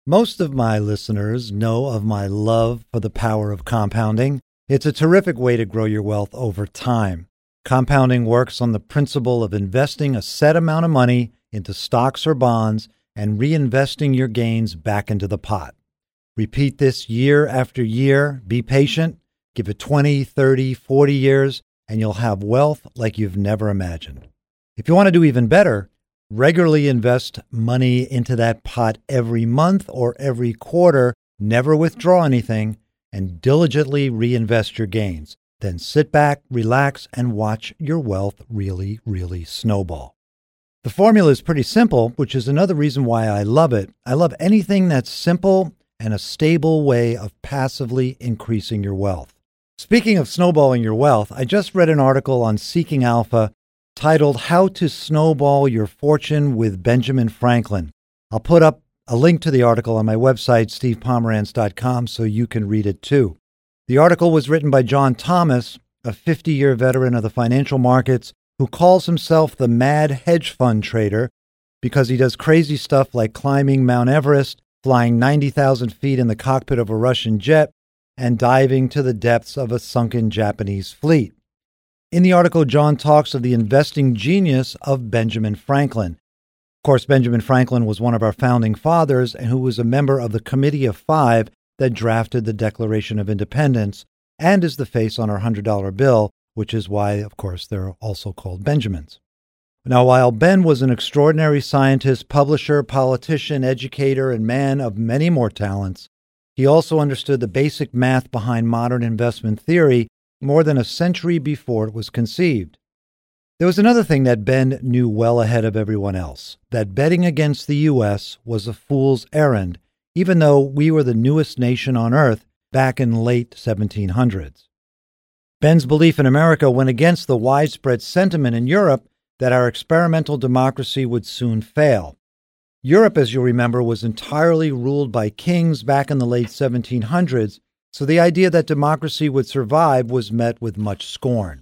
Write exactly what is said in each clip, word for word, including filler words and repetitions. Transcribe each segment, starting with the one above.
Most of my listeners know of my love for the power of compounding. It's a terrific way to grow your wealth over time. Compounding works on the principle of investing a set amount of money into stocks or bonds and reinvesting your gains back into the pot. Repeat this year after year. Be patient. Give it twenty, thirty, forty years, and you'll have wealth like you've never imagined. If you want to do even better, regularly invest money into that pot every month or every quarter. Never withdraw anything, and diligently reinvest your gains. Then sit back, relax, and watch your wealth really, really snowball. The formula is pretty simple, which is another reason why I love it. I love anything that's simple and a stable way of passively increasing your wealth. Speaking of snowballing your wealth, I just read an article on Seeking Alpha titled How to Snowball Your Fortune with Benjamin Franklin. I'll put up a link to the article on my website, steve pomerantz dot com, so you can read it too. The article was written by John Thomas, a fifty-year veteran of the financial markets who calls himself the mad hedge fund trader because he does crazy stuff like climbing Mount Everest, flying ninety thousand feet in the cockpit of a Russian jet, and diving to the depths of a sunken Japanese fleet. In the article, John talks of the investing genius of Benjamin Franklin. Of course, Benjamin Franklin was one of our founding fathers and who was a member of the Committee of Five that drafted the Declaration of Independence and is the face on our one hundred dollar bill, which is why, of course, they're also called Benjamins. Now, while Ben was an extraordinary scientist, publisher, politician, educator, and man of many more talents, he also understood the basic math behind modern investment theory more than a century before it was conceived. There was another thing that Ben knew well ahead of everyone else, that betting against the U S was a fool's errand, even though we were the newest nation on earth back in late seventeen hundreds. Ben's belief in America went against the widespread sentiment in Europe that our experimental democracy would soon fail. Europe, as you'll remember, was entirely ruled by kings back in the late seventeen hundreds, so the idea that democracy would survive was met with much scorn.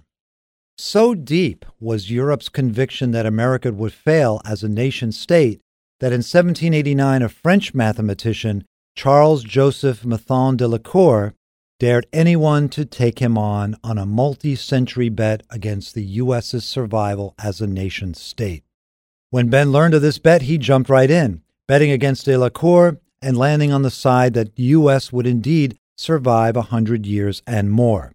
So deep was Europe's conviction that America would fail as a nation-state that in seventeen eighty-nine a French mathematician, Charles-Joseph Mathon de la Cour, dared anyone to take him on on a multi-century bet against the U S's survival as a nation-state. When Ben learned of this bet, he jumped right in, betting against de la Cour and landing on the side that the U S would indeed survive a hundred years and more.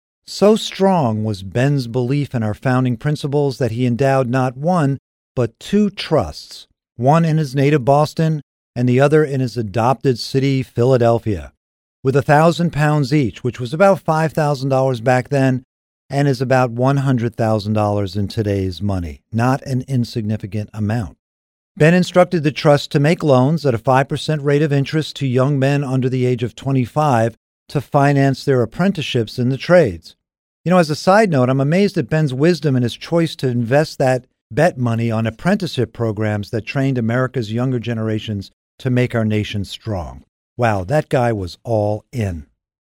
So strong was Ben's belief in our founding principles that he endowed not one, but two trusts, one in his native Boston and the other in his adopted city, Philadelphia, with a thousand pounds each, which was about five thousand dollars back then and is about one hundred thousand dollars in today's money, not an insignificant amount. Ben instructed the trust to make loans at a five percent rate of interest to young men under the age of twenty-five to finance their apprenticeships in the trades. You know, as a side note, I'm amazed at Ben's wisdom and his choice to invest that bet money on apprenticeship programs that trained America's younger generations to make our nation strong. Wow, that guy was all in.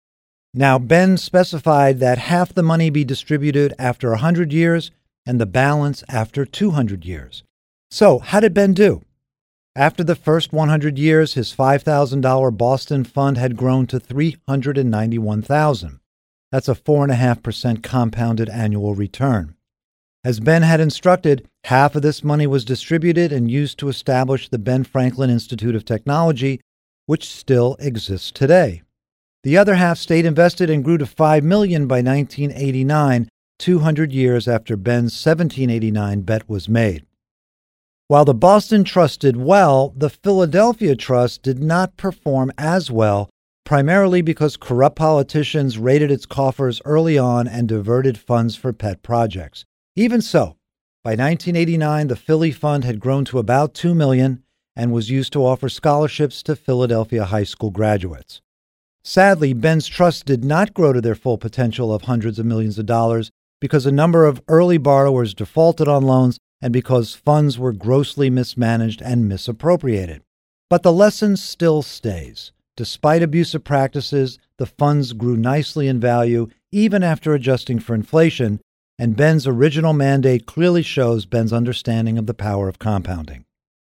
Now, Ben specified that half the money be distributed after one hundred years and the balance after two hundred years. So, how did Ben do? After the first one hundred years, his five thousand dollars Boston fund had grown to three hundred ninety-one thousand dollars. That's a four point five percent compounded annual return. As Ben had instructed, half of this money was distributed and used to establish the Ben Franklin Institute of Technology, which still exists today. The other half stayed invested and grew to five million dollars by nineteen eighty-nine, two hundred years after Ben's seventeen eighty-nine bet was made. While the Boston Trust did well, the Philadelphia Trust did not perform as well, primarily because corrupt politicians raided its coffers early on and diverted funds for pet projects. Even so, by nineteen eighty-nine, the Philly Fund had grown to about two million dollars and was used to offer scholarships to Philadelphia high school graduates. Sadly, Ben's trust did not grow to their full potential of hundreds of millions of dollars because a number of early borrowers defaulted on loans and because funds were grossly mismanaged and misappropriated. But the lesson still stays. Despite abusive practices, the funds grew nicely in value even after adjusting for inflation, and Ben's original mandate clearly shows Ben's understanding of the power of compounding.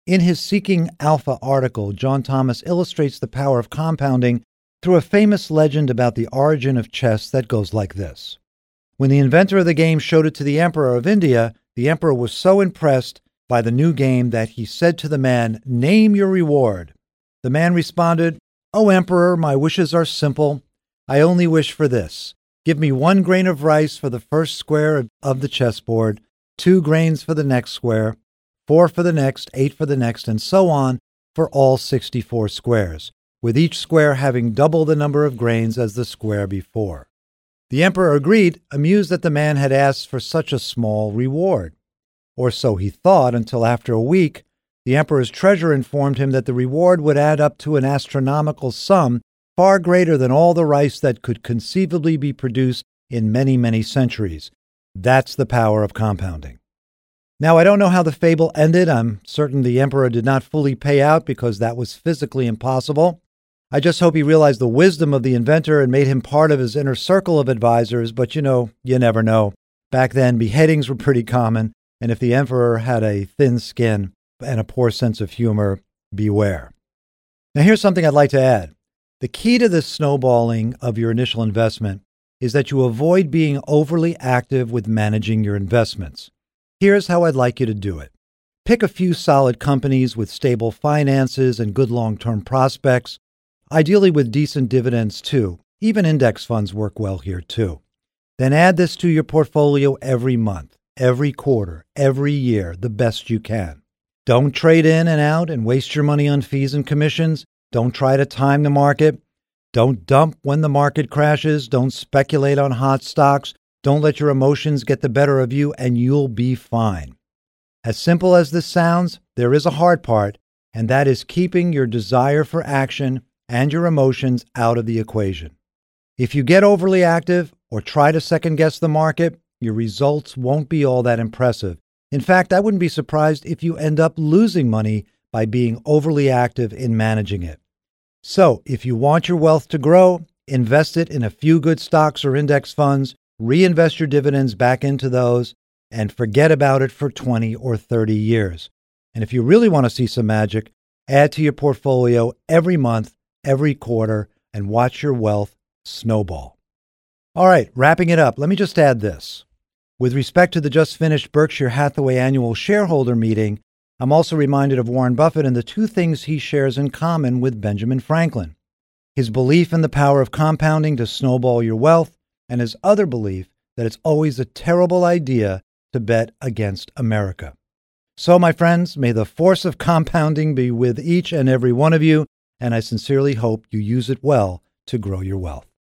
In his Seeking Alpha article, John Thomas illustrates the power of compounding through a famous legend about the origin of chess that goes like this. When the inventor of the game showed it to the Emperor of India, the Emperor was so impressed by the new game that he said to the man, "Name your reward." The man responded, "O Emperor, my wishes are simple. I only wish for this. Give me one grain of rice for the first square of the chessboard, two grains for the next square, four for the next, eight for the next, and so on for all sixty-four squares, with each square having double the number of grains as the square before." The emperor agreed, amused that the man had asked for such a small reward. Or so he thought, until after a week, the emperor's treasurer informed him that the reward would add up to an astronomical sum far greater than all the rice that could conceivably be produced in many, many centuries. That's the power of compounding. Now, I don't know how the fable ended. I'm certain the emperor did not fully pay out because that was physically impossible. I just hope he realized the wisdom of the inventor and made him part of his inner circle of advisors, but you know, you never know. Back then, beheadings were pretty common, and if the emperor had a thin skin and a poor sense of humor, beware. Now, here's something I'd like to add. The key to this snowballing of your initial investment is that you avoid being overly active with managing your investments. Here's how I'd like you to do it. Pick a few solid companies with stable finances and good long-term prospects, ideally with decent dividends too. Even index funds work well here too. Then add this to your portfolio every month, every quarter, every year, the best you can. Don't trade in and out and waste your money on fees and commissions. Don't try to time the market. Don't dump when the market crashes. Don't speculate on hot stocks. Don't let your emotions get the better of you, and you'll be fine. As simple as this sounds, there is a hard part, and that is keeping your desire for action and your emotions out of the equation. If you get overly active or try to second-guess the market, your results won't be all that impressive. In fact, I wouldn't be surprised if you end up losing money by being overly active in managing it. So, if you want your wealth to grow, invest it in a few good stocks or index funds, reinvest your dividends back into those, and forget about it for twenty or thirty years. And if you really want to see some magic, add to your portfolio every month, every quarter, and watch your wealth snowball. All right, wrapping it up, let me just add this. With respect to the just finished Berkshire Hathaway annual shareholder meeting, I'm also reminded of Warren Buffett and the two things he shares in common with Benjamin Franklin: his belief in the power of compounding to snowball your wealth, and his other belief that it's always a terrible idea to bet against America. So, my friends, may the force of compounding be with each and every one of you, and I sincerely hope you use it well to grow your wealth.